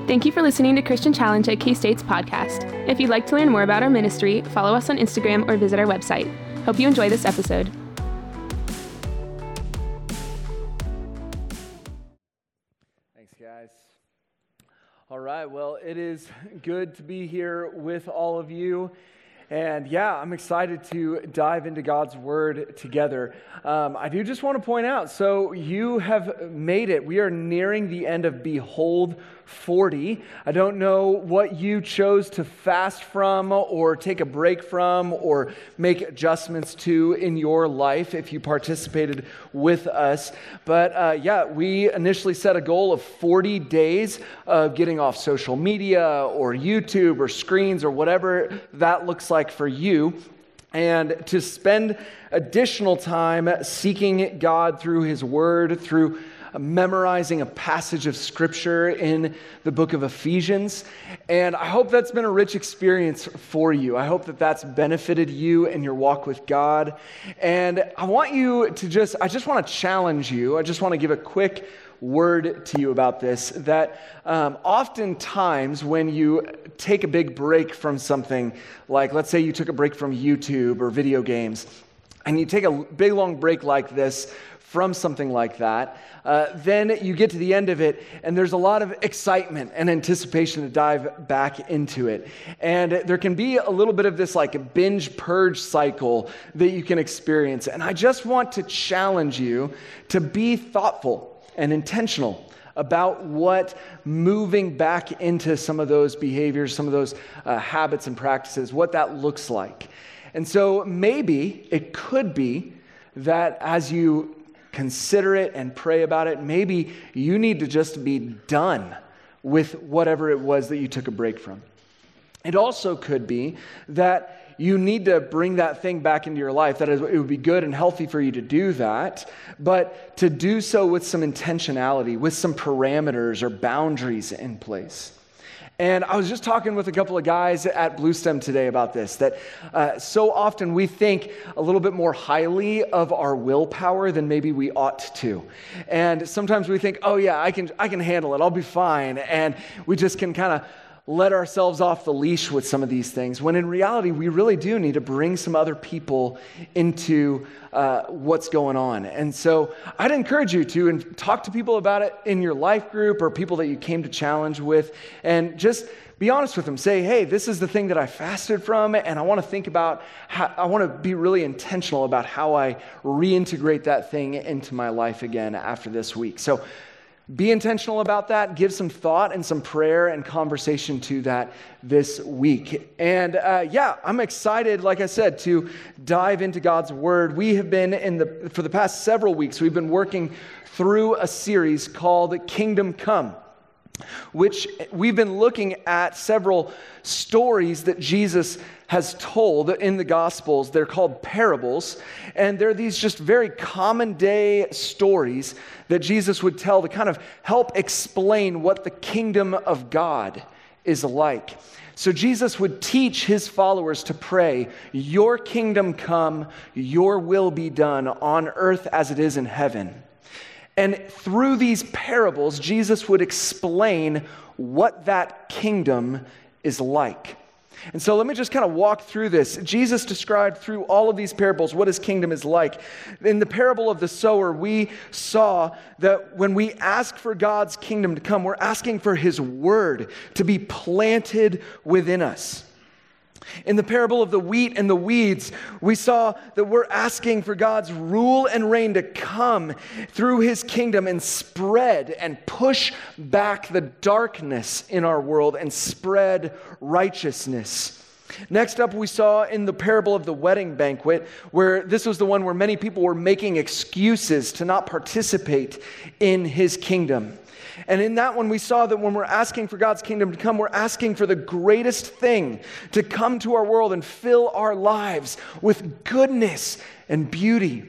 Thank you for listening to Christian Challenge at K-State's podcast. If you'd like to learn more about our ministry, follow us on Instagram or visit our website. Hope you enjoy this episode. Thanks, guys. All right, well, it is good to be here with all of you. And yeah, I'm excited to dive into God's Word together. I do just want to point out, so you have made it. We are nearing the end of Behold 40. I don't know what you chose to fast from or take a break from or make adjustments to in your life if you participated with us. But yeah, we initially set a goal of 40 days of getting off social media or YouTube or screens or whatever that looks like for you, and to spend additional time seeking God through His Word, through memorizing a passage of Scripture in the book of Ephesians. And I hope that's been a rich experience for you. I hope that that's benefited you in your walk with God. And I want you to I just want to challenge you. I just want to give a quick word to you about this, that oftentimes when you take a big break from something, like let's say you took a break from YouTube or video games, and you take a big long break like this from something like that, then you get to the end of it, and there's a lot of excitement and anticipation to dive back into it. And there can be a little bit of this like a binge purge cycle that you can experience. And I just want to challenge you to be thoughtful and intentional about what moving back into some of those behaviors, some of those habits and practices, what that looks like. And so maybe it could be that as you consider it and pray about it, maybe you need to just be done with whatever it was that you took a break from. It also could be that you need to bring that thing back into your life. That is, it would be good and healthy for you to do that, but to do so with some intentionality, with some parameters or boundaries in place. And I was just talking with a couple of guys at Bluestem today about this, that so often we think a little bit more highly of our willpower than maybe we ought to. And sometimes we think, oh yeah, I can handle it, I'll be fine. And we just can kind of let ourselves off the leash with some of these things, when in reality, we really do need to bring some other people into what's going on. And so I'd encourage you to talk to people about it in your life group or people that you came to challenge with, and just be honest with them. Say, hey, this is the thing that I fasted from, and I want to think about I want to be really intentional about how I reintegrate that thing into my life again after this week. So be intentional about that. Give some thought and some prayer and conversation to that this week. And yeah, I'm excited, like I said, to dive into God's Word. We have been for the past several weeks, we've been working through a series called Kingdom Come, which we've been looking at several stories that Jesus has told in the Gospels. They're called parables, and they're these just very common day stories that Jesus would tell to kind of help explain what the kingdom of God is like. So Jesus would teach his followers to pray, "Your kingdom come, your will be done on earth as it is in heaven." And through these parables, Jesus would explain what that kingdom is like. And so let me just kind of walk through this. Jesus described through all of these parables what his kingdom is like. In the parable of the sower, we saw that when we ask for God's kingdom to come, we're asking for his word to be planted within us. In the parable of the wheat and the weeds, we saw that we're asking for God's rule and reign to come through his kingdom and spread and push back the darkness in our world and spread righteousness. Next up, we saw in the parable of the wedding banquet, where this was the one where many people were making excuses to not participate in his kingdom. And in that one, we saw that when we're asking for God's kingdom to come, we're asking for the greatest thing to come to our world and fill our lives with goodness and beauty.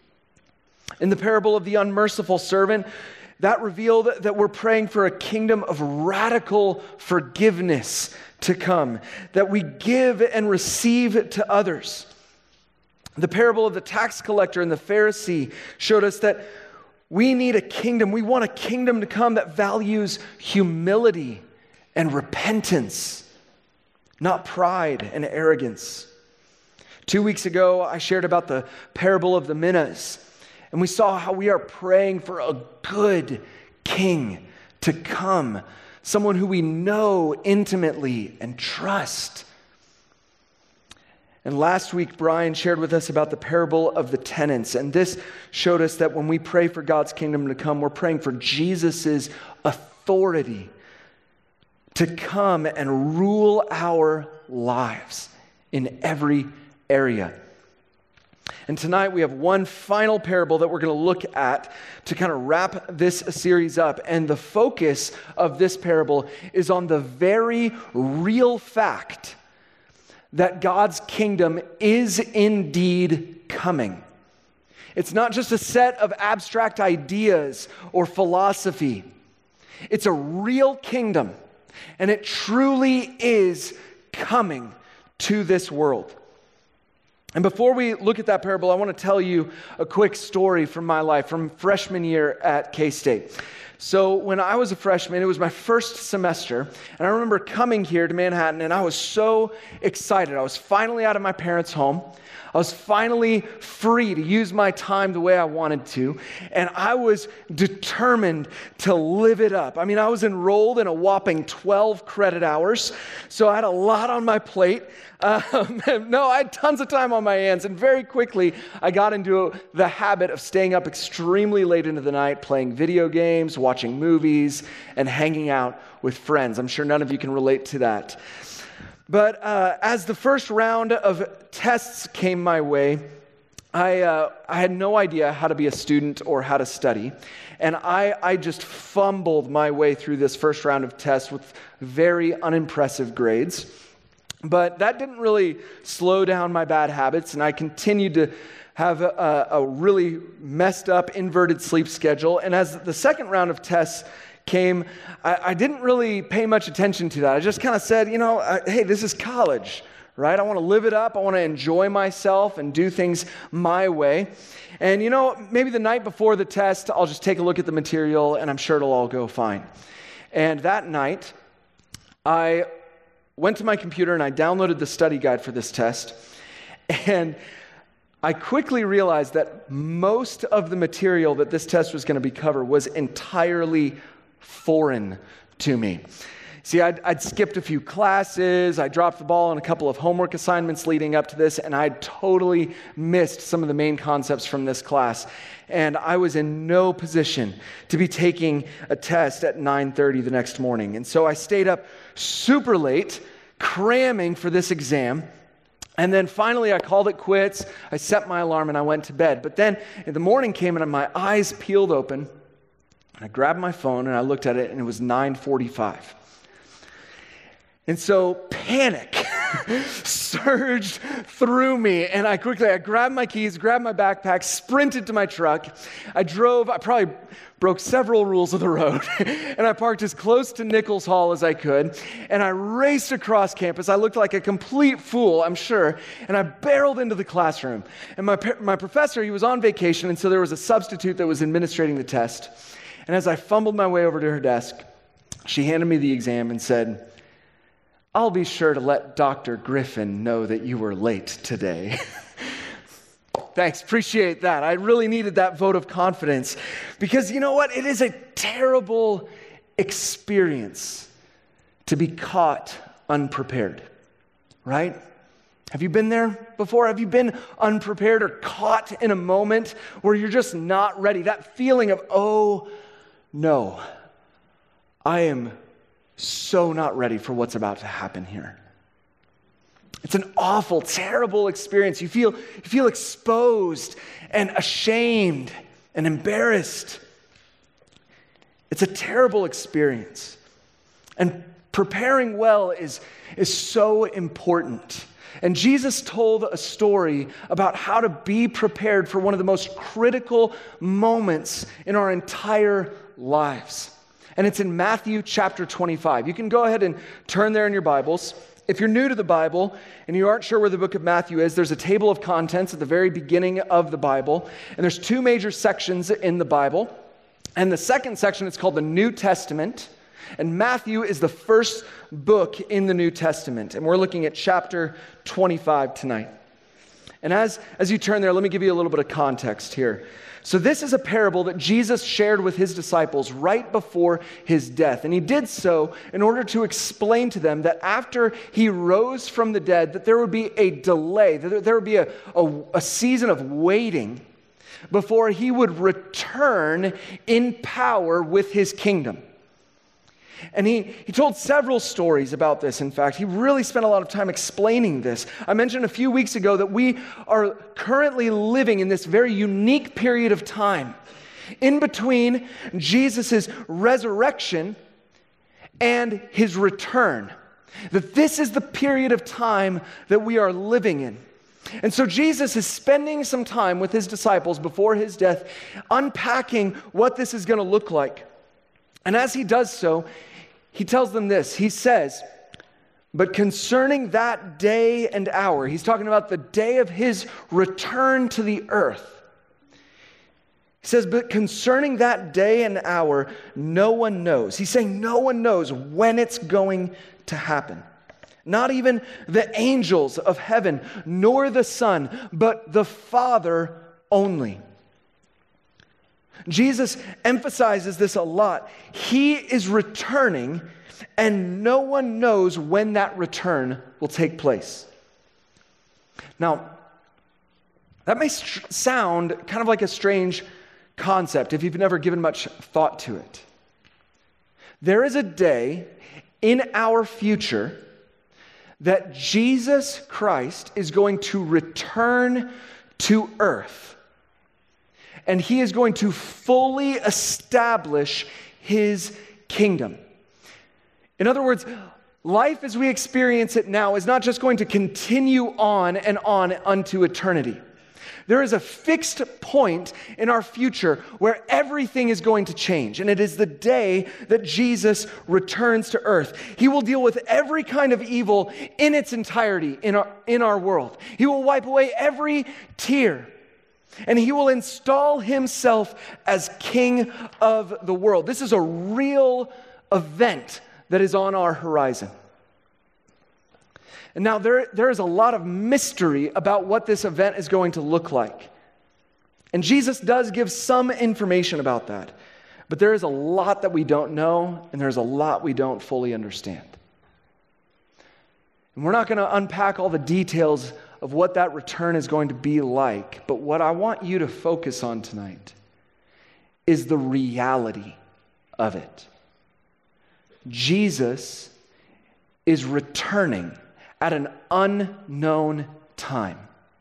In the parable of the unmerciful servant, that revealed that we're praying for a kingdom of radical forgiveness to come, that we give and receive to others. The parable of the tax collector and the Pharisee showed us that we need a kingdom. We want a kingdom to come that values humility and repentance, not pride and arrogance. 2 weeks ago, I shared about the parable of the minas, and we saw how we are praying for a good king to come, someone who we know intimately and trust. And last week, Brian shared with us about the parable of the tenants, and this showed us that when we pray for God's kingdom to come, we're praying for Jesus' authority to come and rule our lives in every area. And tonight we have one final parable that we're going to look at to kind of wrap this series up. And the focus of this parable is on the very real fact that God's kingdom is indeed coming. It's not just a set of abstract ideas or philosophy. It's a real kingdom, and it truly is coming to this world. And before we look at that parable, I want to tell you a quick story from my life, from freshman year at K-State. So when I was a freshman, it was my first semester, and I remember coming here to Manhattan, and I was so excited. I was finally out of my parents' home. I was finally free to use my time the way I wanted to, and I was determined to live it up. I mean, I was enrolled in a whopping 12 credit hours, so I had a lot on my plate. I had tons of time on my hands, and very quickly, I got into the habit of staying up extremely late into the night, playing video games, watching movies, and hanging out with friends. I'm sure none of you can relate to that. But as the first round of tests came my way, I had no idea how to be a student or how to study. And I just fumbled my way through this first round of tests with very unimpressive grades. But that didn't really slow down my bad habits, and I continued to have a really messed up inverted sleep schedule. And as the second round of tests came, I didn't really pay much attention to that. I just kind of said, hey, this is college, right? I want to live it up. I want to enjoy myself and do things my way. And maybe the night before the test, I'll just take a look at the material, and I'm sure it'll all go fine. And that night, I went to my computer and I downloaded the study guide for this test. And I quickly realized that most of the material that this test was going to be covered was entirely foreign to me. See, I'd skipped a few classes, I dropped the ball on a couple of homework assignments leading up to this, and I'd totally missed some of the main concepts from this class. And I was in no position to be taking a test at 9:30 the next morning. And so I stayed up super late, cramming for this exam. And then finally I called it quits, I set my alarm, and I went to bed. But then the morning came and my eyes peeled open, and I grabbed my phone and I looked at it, and it was 9:45. And so panic surged through me, and I grabbed my keys, grabbed my backpack, sprinted to my truck. I probably broke several rules of the road, and I parked as close to Nichols Hall as I could, and I raced across campus. I looked like a complete fool, I'm sure, and I barreled into the classroom. And my professor, he was on vacation, and so there was a substitute that was administrating the test. And as I fumbled my way over to her desk, she handed me the exam and said, "I'll be sure to let Dr. Griffin know that you were late today." Thanks, appreciate that. I really needed that vote of confidence because you know what? It is a terrible experience to be caught unprepared, right? Have you been there before? Have you been unprepared or caught in a moment where you're just not ready? That feeling of, oh no, I am so not ready for what's about to happen here. It's an awful, terrible experience. You feel exposed and ashamed and embarrassed. It's a terrible experience. And preparing well is so important. And Jesus told a story about how to be prepared for one of the most critical moments in our entire lives. And it's in Matthew chapter 25. You can go ahead and turn there in your Bibles. If you're new to the Bible and you aren't sure where the book of Matthew is, there's a table of contents at the very beginning of the Bible. And there's two major sections in the Bible. And the second section is called the New Testament. And Matthew is the first book in the New Testament. And we're looking at chapter 25 tonight. And as you turn there, let me give you a little bit of context here. So this is a parable that Jesus shared with his disciples right before his death. And he did so in order to explain to them that after he rose from the dead, that there would be a delay, that there would be a season of waiting before he would return in power with his kingdom. And he told several stories about this. In fact, he really spent a lot of time explaining this. I mentioned a few weeks ago that we are currently living in this very unique period of time in between Jesus' resurrection and his return. That this is the period of time that we are living in. And so Jesus is spending some time with his disciples before his death, unpacking what this is going to look like. And as he does so, he tells them this. He says, but concerning that day and hour, he's talking about the day of his return to the earth. He says, but concerning that day and hour, no one knows. He's saying no one knows when it's going to happen. Not even the angels of heaven, nor the Son, but the Father only. Jesus emphasizes this a lot. He is returning, and no one knows when that return will take place. Now, that may sound kind of like a strange concept if you've never given much thought to it. There is a day in our future that Jesus Christ is going to return to earth. And he is going to fully establish his kingdom. In other words, life as we experience it now is not just going to continue on and on unto eternity. There is a fixed point in our future where everything is going to change. And it is the day that Jesus returns to earth. He will deal with every kind of evil in its entirety in our world. He will wipe away every tear. And he will install himself as king of the world. This is a real event that is on our horizon. And now there is a lot of mystery about what this event is going to look like. And Jesus does give some information about that. But there is a lot that we don't know, and there's a lot we don't fully understand. And we're not going to unpack all the details of what that return is going to be like. But what I want you to focus on tonight is the reality of it. Jesus is returning at an unknown time.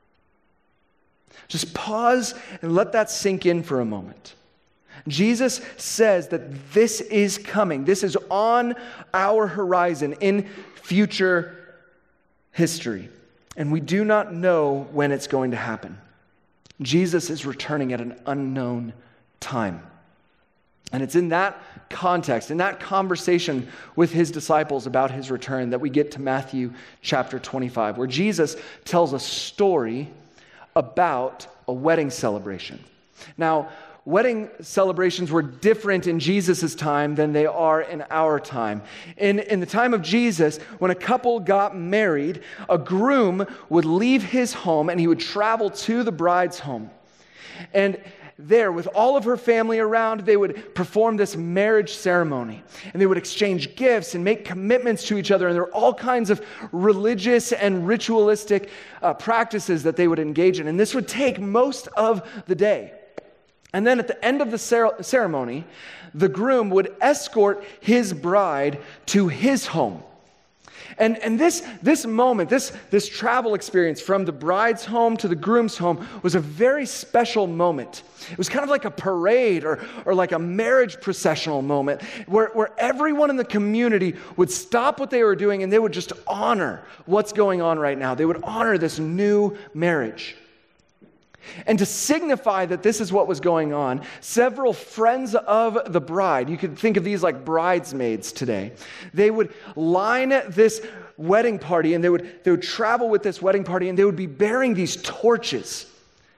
Just pause and let that sink in for a moment. Jesus says that this is coming. This is on our horizon in future history. And we do not know when it's going to happen. Jesus is returning at an unknown time. And it's in that context, in that conversation with his disciples about his return, that we get to Matthew chapter 25, where Jesus tells a story about a wedding celebration. Now, wedding celebrations were different in Jesus' time than they are in our time. In the time of Jesus, when a couple got married, a groom would leave his home and he would travel to the bride's home. And there, with all of her family around, they would perform this marriage ceremony. And they would exchange gifts and make commitments to each other. And there were all kinds of religious and ritualistic practices that they would engage in. And this would take most of the day. And then at the end of the ceremony, the groom would escort his bride to his home. And this moment, this travel experience from the bride's home to the groom's home was a very special moment. It was kind of like a parade or like a marriage processional moment where everyone in the community would stop what they were doing and they would just honor what's going on right now. They would honor this new marriage. And to signify that this is what was going on, several friends of the bride, you could think of these like bridesmaids today, they would line this wedding party and they would travel with this wedding party and they would be bearing these torches,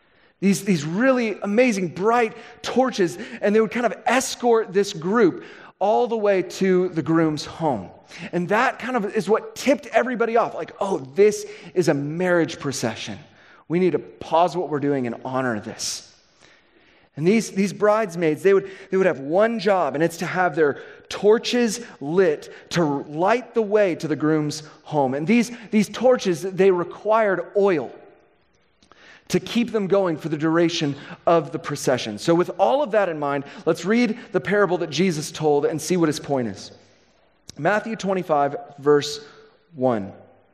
these really amazing bright torches, and they would kind of escort this group all the way to the groom's home. And that kind of is what tipped everybody off. Like, oh, this is a marriage procession. We need to pause what we're doing and honor this. And these bridesmaids, they would have one job, and it's to have their torches lit to light the way to the groom's home. And these torches, they required oil to keep them going for the duration of the procession. So with all of that in mind, let's read the parable that Jesus told and see what his point is. Matthew 25, verse 1.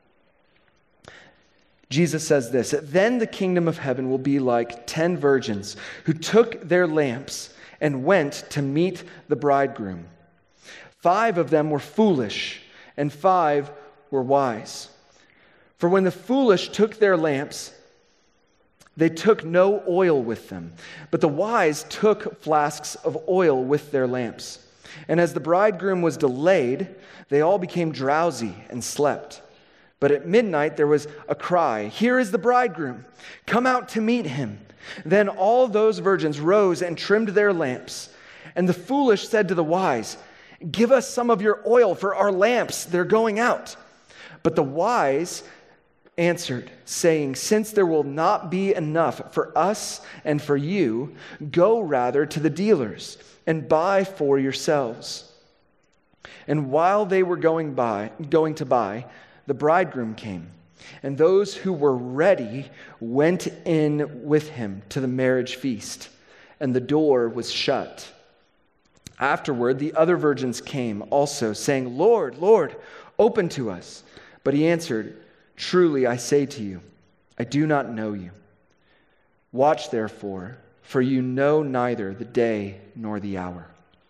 Jesus says this, "Then the kingdom of heaven will be like 10 virgins who took their lamps and went to meet the bridegroom. 5 of them were foolish, and 5 were wise. For when the foolish took their lamps, they took no oil with them, but the wise took flasks of oil with their lamps. And as the bridegroom was delayed, they all became drowsy and slept. But at midnight there was a cry, 'Here is the bridegroom, come out to meet him.' Then all those virgins rose and trimmed their lamps. And the foolish said to the wise, 'Give us some of your oil, for our lamps, they're going out.' But the wise answered, saying, 'Since there will not be enough for us and for you, go rather to the dealers and buy for yourselves.' And while they were going to buy, the bridegroom came, and those who were ready went in with him to the marriage feast, and the door was shut. Afterward, the other virgins came also, saying, 'Lord, Lord, open to us.' But he answered, 'Truly I say to you, I do not know you. Watch therefore, for you know neither the day nor the hour.'"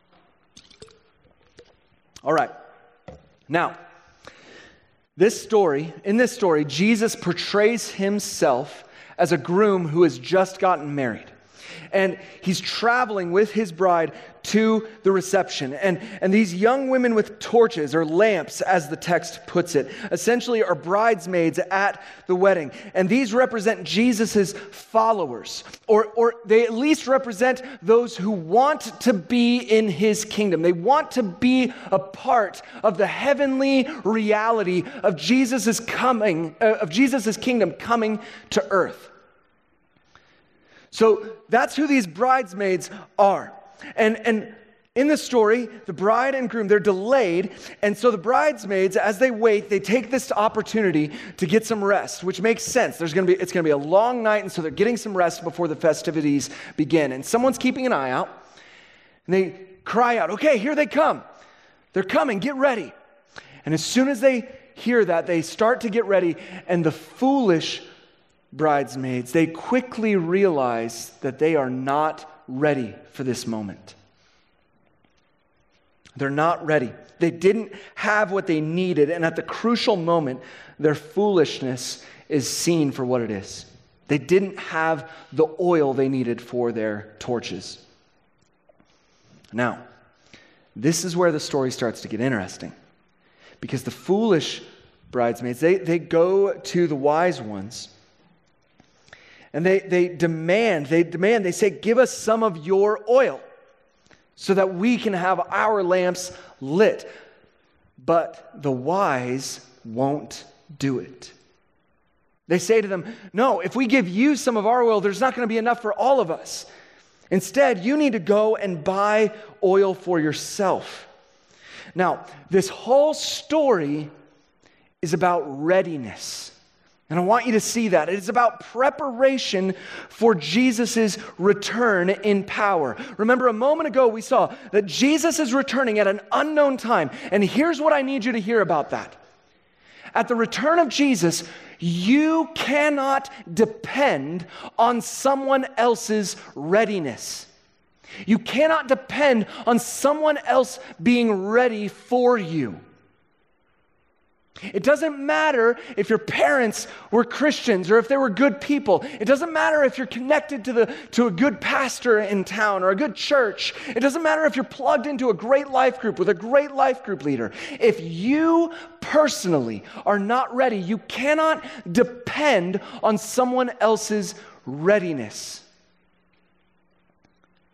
All right. Now, in this story, Jesus portrays himself as a groom who has just gotten married. And he's traveling with his bride to the reception. And these young women with torches, or lamps, as the text puts it, essentially are bridesmaids at the wedding. And these represent Jesus' followers, or they at least represent those who want to be in his kingdom. They want to be a part of the heavenly reality of Jesus' kingdom coming to earth. So that's who these bridesmaids are. And in the story, the bride and groom, they're delayed. And so the bridesmaids, as they wait, they take this opportunity to get some rest, which makes sense. It's going to be a long night, and so they're getting some rest before the festivities begin. And someone's keeping an eye out, and they cry out, "Okay, here they come. They're coming, get ready." And as soon as they hear that, they start to get ready, and the foolish bridesmaids, they quickly realize that they are not ready for this moment. They're not ready. They didn't have what they needed, and at the crucial moment, their foolishness is seen for what it is. They didn't have the oil they needed for their torches. Now, this is where the story starts to get interesting, because the foolish bridesmaids, they go to the wise ones, and they demand, they say, "Give us some of your oil so that we can have our lamps lit." But the wise won't do it. They say to them, "No, if we give you some of our oil, there's not going to be enough for all of us. Instead, you need to go and buy oil for yourself." Now, this whole story is about readiness. And I want you to see that. It is about preparation for Jesus' return in power. Remember, a moment ago we saw that Jesus is returning at an unknown time. And here's what I need you to hear about that. At the return of Jesus, you cannot depend on someone else's readiness. You cannot depend on someone else being ready for you. It doesn't matter if your parents were Christians or if they were good people. It doesn't matter if you're connected to a good pastor in town or a good church. It doesn't matter if you're plugged into a great life group with a great life group leader. If you personally are not ready, you cannot depend on someone else's readiness.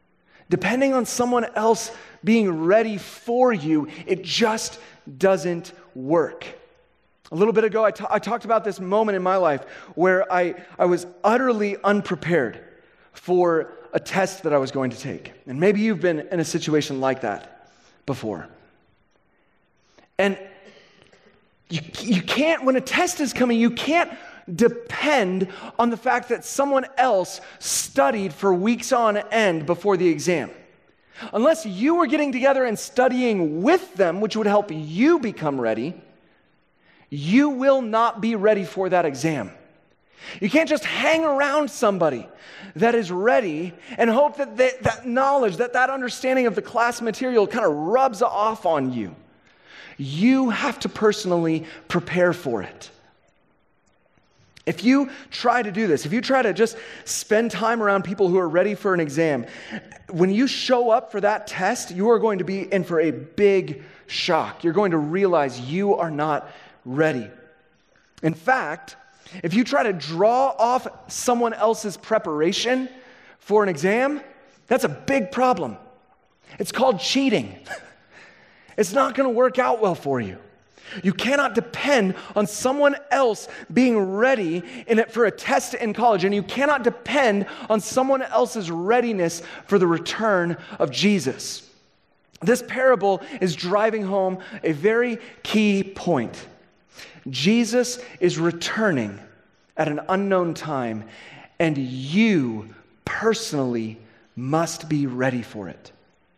depending on someone else being ready for you, it just doesn't work. A little bit ago, I talked about this moment in my life where I was utterly unprepared for a test that I was going to take. And maybe you've been in a situation like that before. And you can't, when a test is coming, you can't depend on the fact that someone else studied for weeks on end before the exam. Unless you were getting together and studying with them, which would help you become ready, you will not be ready for that exam. You can't just hang around somebody that is ready and hope that that knowledge, that understanding of the class material kind of rubs off on you. You have to personally prepare for it. If you try to do this, if you try to just spend time around people who are ready for an exam, when you show up for that test, you are going to be in for a big shock. You're going to realize you are not ready. In fact, if you try to draw off someone else's preparation for an exam, that's a big problem. It's called cheating. It's not going to work out well for you. You cannot depend on someone else being ready for a test in college, and you cannot depend on someone else's readiness for the return of Jesus. This parable is driving home a very key point. Jesus is returning at an unknown time, and you personally must be ready for it.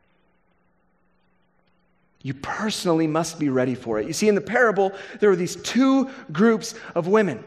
You personally must be ready for it. You see, in the parable, there were these two groups of women.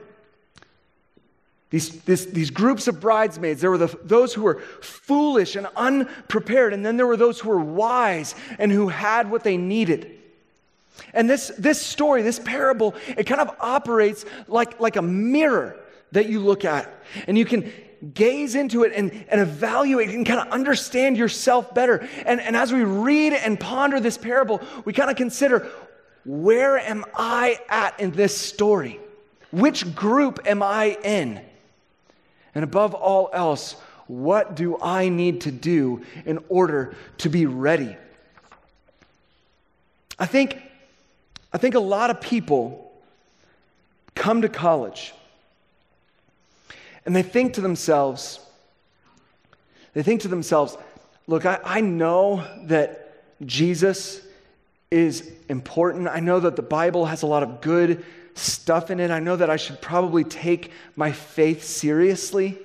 These groups of bridesmaids. There were those who were foolish and unprepared, and then there were those who were wise and who had what they needed. And this story, this parable, it kind of operates like a mirror that you look at, and you can gaze into it and evaluate and kind of understand yourself better. And as we read and ponder this parable, we kind of consider, where am I at in this story? Which group am I in? And above all else, what do I need to do in order to be ready? I think a lot of people come to college and they think to themselves, look, I know that Jesus is important. I know that the Bible has a lot of good stuff in it. I know that I should probably take my faith seriously.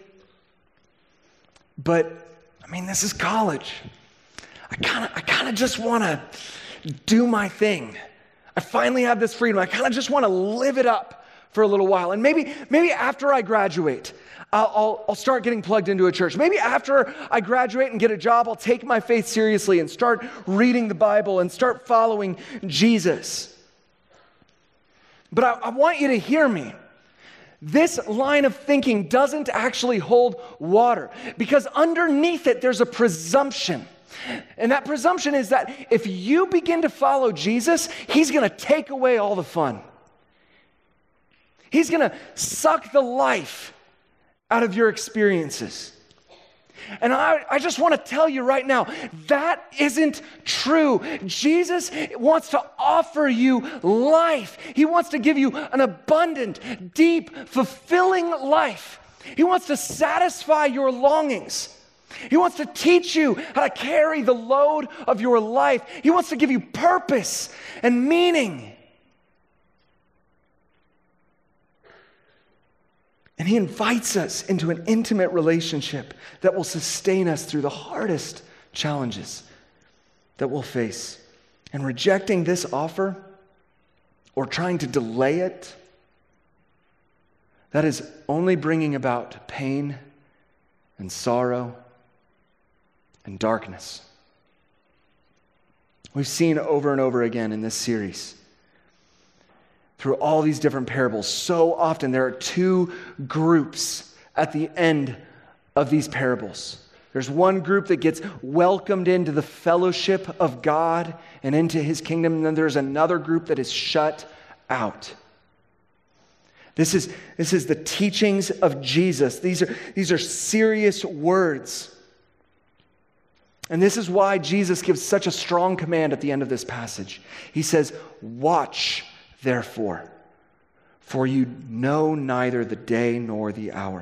But, this is college. I kind of just want to do my thing. I finally have this freedom. I kind of just want to live it up for a little while. And maybe after I graduate, I'll start getting plugged into a church. Maybe after I graduate and get a job, I'll take my faith seriously and start reading the Bible and start following Jesus. But I want you to hear me. This line of thinking doesn't actually hold water, because underneath it, there's a presumption. And that presumption is that if you begin to follow Jesus, he's going to take away all the fun. He's going to suck the life out of your experiences. And I just want to tell you right now, that isn't true. Jesus wants to offer you life. He wants to give you an abundant, deep, fulfilling life. He wants to satisfy your longings. He wants to teach you how to carry the load of your life. He wants to give you purpose and meaning. And he invites us into an intimate relationship that will sustain us through the hardest challenges that we'll face. And rejecting this offer or trying to delay it, that is only bringing about pain and sorrow and darkness. We've seen over and over again in this series, through all these different parables, so often there are two groups at the end of these parables. There's one group that gets welcomed into the fellowship of God and into his kingdom, and then there's another group that is shut out. This is the teachings of Jesus. These are serious words. And this is why Jesus gives such a strong command at the end of this passage. He says, "Watch, therefore, for you know neither the day nor the hour."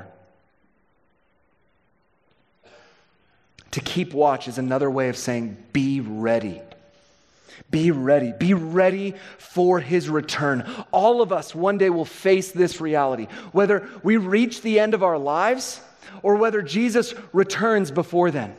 To keep watch is another way of saying be ready. Be ready. Be ready for his return. All of us one day will face this reality, whether we reach the end of our lives or whether Jesus returns before then.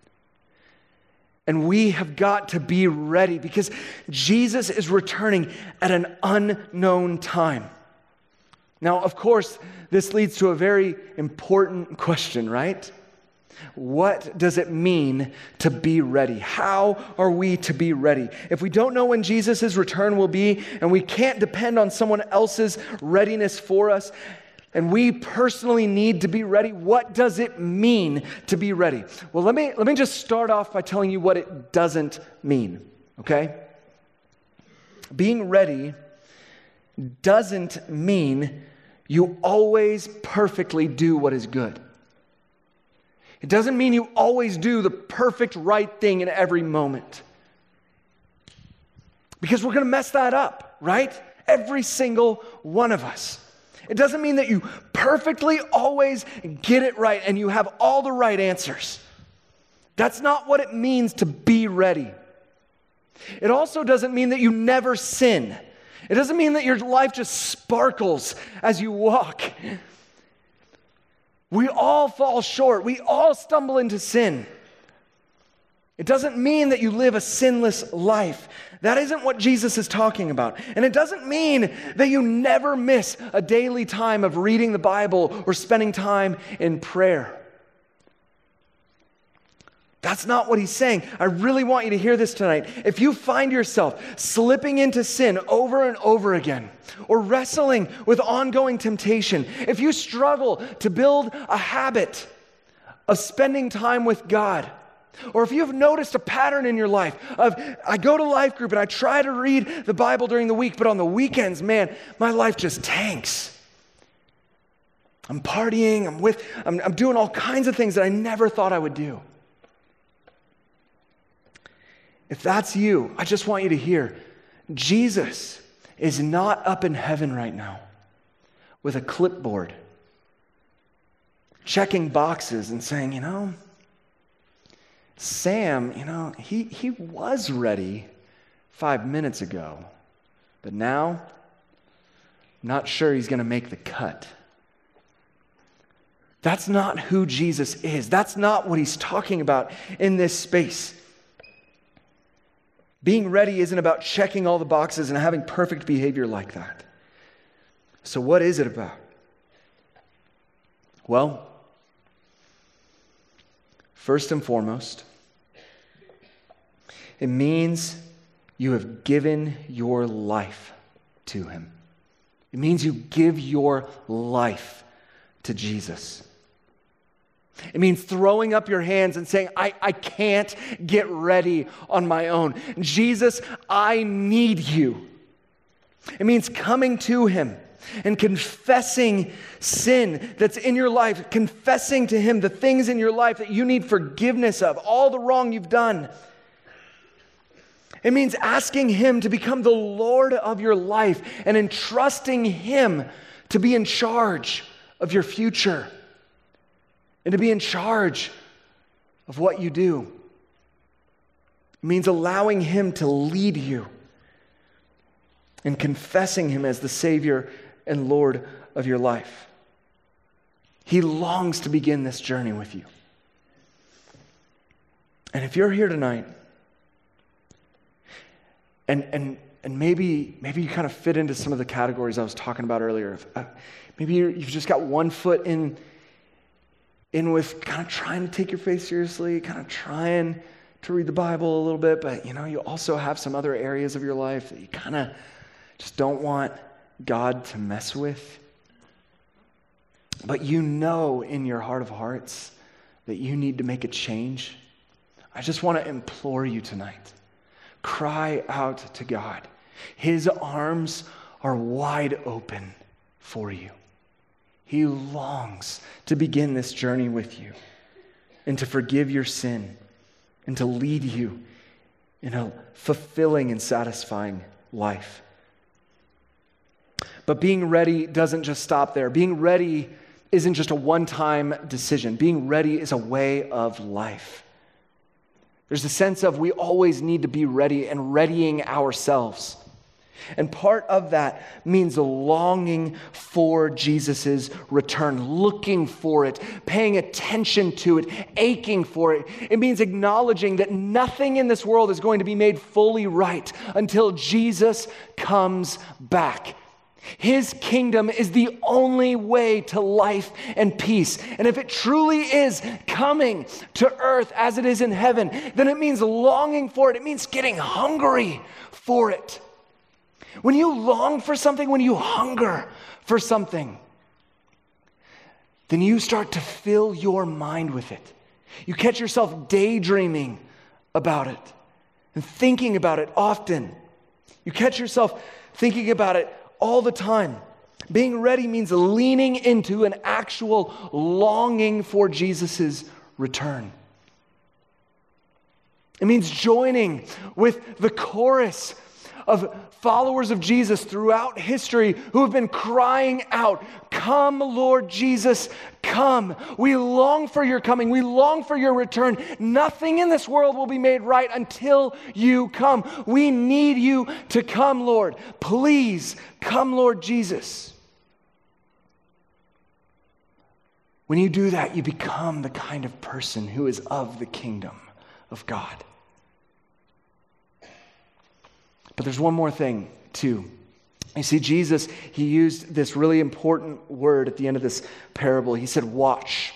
And we have got to be ready because Jesus is returning at an unknown time. Now, of course, this leads to a very important question, right? What does it mean to be ready? How are we to be ready? If we don't know when Jesus' return will be, and we can't depend on someone else's readiness for us, and we personally need to be ready, what does it mean to be ready? Well, let me just start off by telling you what it doesn't mean, okay? Being ready doesn't mean you always perfectly do what is good. It doesn't mean you always do the perfect right thing in every moment. Because we're going to mess that up, right? Every single one of us. It doesn't mean that you perfectly always get it right and you have all the right answers. That's not what it means to be ready. It also doesn't mean that you never sin. It doesn't mean that your life just sparkles as you walk. We all fall short. We all stumble into sin. It doesn't mean that you live a sinless life. That isn't what Jesus is talking about. And it doesn't mean that you never miss a daily time of reading the Bible or spending time in prayer. That's not what he's saying. I really want you to hear this tonight. If you find yourself slipping into sin over and over again, or wrestling with ongoing temptation, if you struggle to build a habit of spending time with God, or if you've noticed a pattern in your life of, I go to life group and I try to read the Bible during the week, but on the weekends, man, my life just tanks. I'm partying, I'm doing all kinds of things that I never thought I would do. If that's you, I just want you to hear, Jesus is not up in heaven right now with a clipboard, checking boxes and saying, Sam, he was ready 5 minutes ago, but now I'm not sure he's going to make the cut. That's not who Jesus is. That's not what he's talking about in this space. Being ready isn't about checking all the boxes and having perfect behavior like that. So what is it about? Well, first and foremost, it means you have given your life to him. It means you give your life to Jesus. It means throwing up your hands and saying, I can't get ready on my own. Jesus, I need you. It means coming to him and confessing sin that's in your life, confessing to him the things in your life that you need forgiveness of, all the wrong you've done. It means asking him to become the Lord of your life and entrusting him to be in charge of your future and to be in charge of what you do. It means allowing him to lead you and confessing him as the Savior and Lord of your life. He longs to begin this journey with you. And if you're here tonight, and maybe you kind of fit into some of the categories I was talking about earlier. Maybe you've just got one foot in with kind of trying to take your faith seriously, kind of trying to read the Bible a little bit, but you also have some other areas of your life that you kind of just don't want God to mess with. But in your heart of hearts that you need to make a change. I just want to implore you tonight. Cry out to God. His arms are wide open for you. He longs to begin this journey with you and to forgive your sin and to lead you in a fulfilling and satisfying life. But being ready doesn't just stop there. Being ready isn't just a one-time decision. Being ready is a way of life. There's a sense of we always need to be ready and readying ourselves. And part of that means longing for Jesus' return, looking for it, paying attention to it, aching for it. It means acknowledging that nothing in this world is going to be made fully right until Jesus comes back. His kingdom is the only way to life and peace. And if it truly is coming to earth as it is in heaven, then it means longing for it. It means getting hungry for it. When you long for something, when you hunger for something, then you start to fill your mind with it. You catch yourself daydreaming about it and thinking about it often. You catch yourself thinking about it all the time. Being ready means leaning into an actual longing for Jesus' return. It means joining with the chorus of followers of Jesus throughout history who have been crying out, "Come, Lord Jesus, come. We long for your coming. We long for your return. Nothing in this world will be made right until you come. We need you to come, Lord. Please come, Lord Jesus." When you do that, you become the kind of person who is of the kingdom of God. But there's one more thing, too. You see, Jesus, he used this really important word at the end of this parable. He said, watch.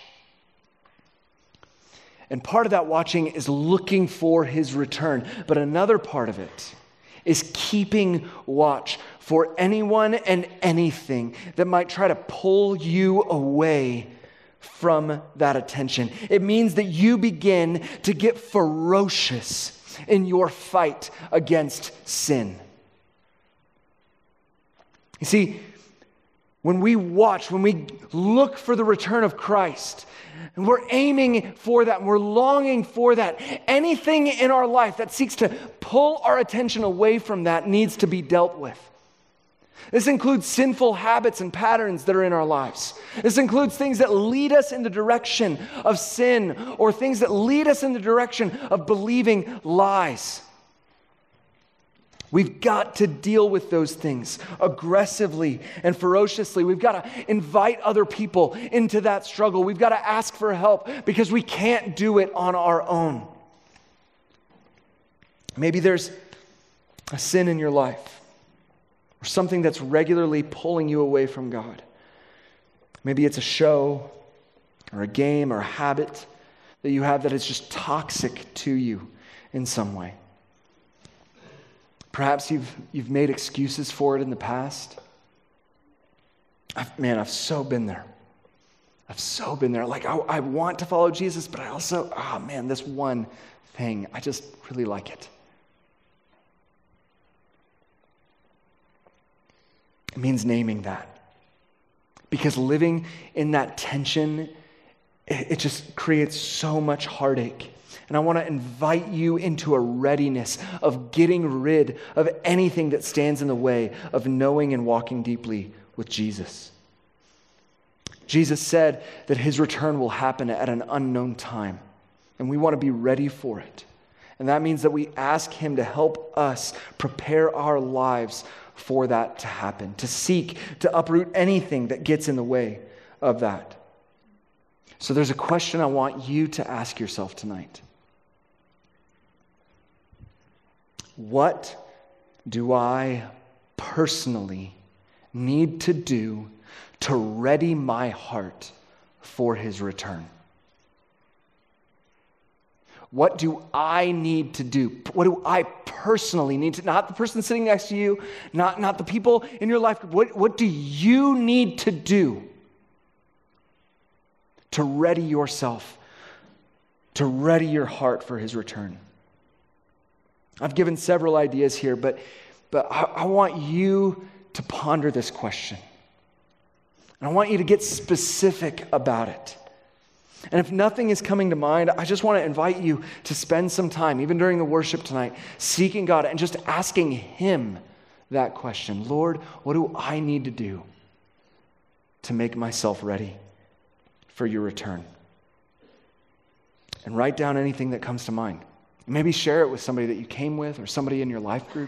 And part of that watching is looking for his return. But another part of it is keeping watch for anyone and anything that might try to pull you away from that attention. It means that you begin to get ferocious in your fight against sin. You see, when we watch, when we look for the return of Christ, and we're aiming for that, and we're longing for that, anything in our life that seeks to pull our attention away from that needs to be dealt with. This includes sinful habits and patterns that are in our lives. This includes things that lead us in the direction of sin or things that lead us in the direction of believing lies. We've got to deal with those things aggressively and ferociously. We've got to invite other people into that struggle. We've got to ask for help because we can't do it on our own. Maybe there's a sin in your life, or something that's regularly pulling you away from God. Maybe it's a show or a game or a habit that you have that is just toxic to you in some way. Perhaps you've made excuses for it in the past. I've so been there. I've so been there. Like, I want to follow Jesus, but I also, this one thing, I just really like it. It means naming that. Because living in that tension, it just creates so much heartache. And I want to invite you into a readiness of getting rid of anything that stands in the way of knowing and walking deeply with Jesus. Jesus said that his return will happen at an unknown time, and we want to be ready for it. And that means that we ask him to help us prepare our lives for that to happen, to seek to uproot anything that gets in the way of that. So there's a question I want you to ask yourself tonight. What do I personally need to do to ready my heart for his return? What do I need to do? What do I personally need to, not the person sitting next to you, not the people in your life, what do you need to do to ready yourself, to ready your heart for his return? I've given several ideas here, but I want you to ponder this question. And I want you to get specific about it. And if nothing is coming to mind, I just want to invite you to spend some time, even during the worship tonight, seeking God and just asking Him that question. Lord, what do I need to do to make myself ready for your return? And write down anything that comes to mind. Maybe share it with somebody that you came with or somebody in your life group.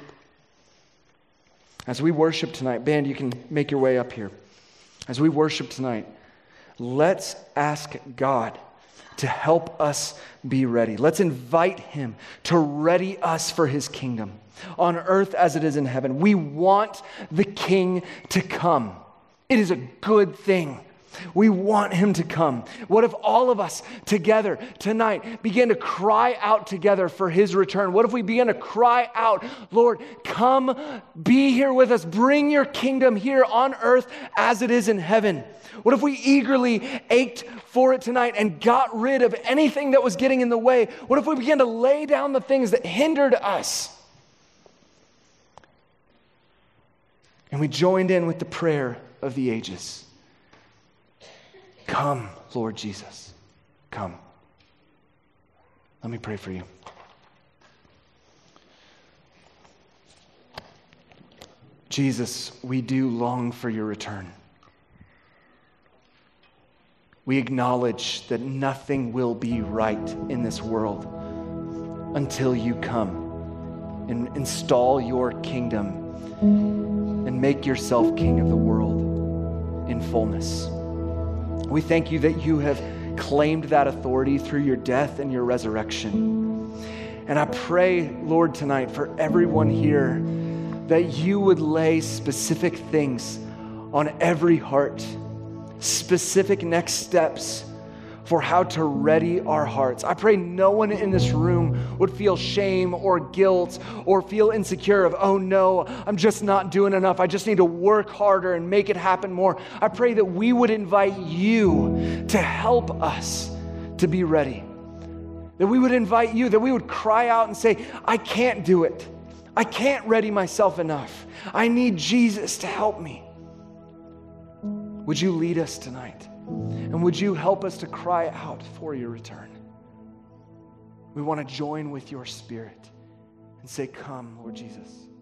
As we worship tonight, band, you can make your way up here. As we worship tonight, let's ask God to help us be ready. Let's invite Him to ready us for His kingdom on earth as it is in heaven. We want the King to come. It is a good thing. We want Him to come. What if all of us together tonight begin to cry out together for His return? What if we begin to cry out, Lord, come be here with us. Bring your kingdom here on earth as it is in heaven. What if we eagerly ached for it tonight and got rid of anything that was getting in the way? What if we began to lay down the things that hindered us? And we joined in with the prayer of the ages. Come, Lord Jesus, come. Let me pray for you. Jesus, we do long for your return. We acknowledge that nothing will be right in this world until you come and install your kingdom and make yourself king of the world in fullness. We thank you that you have claimed that authority through your death and your resurrection. And I pray, Lord, tonight for everyone here that you would lay specific things on every heart, specific next steps for how to ready our hearts. I pray no one in this room would feel shame or guilt or feel insecure of, oh no, I'm just not doing enough. I just need to work harder and make it happen more. I pray that we would invite you to help us to be ready. That we would invite you, that we would cry out and say, I can't do it. I can't ready myself enough. I need Jesus to help me. Would you lead us tonight? And would you help us to cry out for your return? We want to join with your Spirit and say, come, Lord Jesus.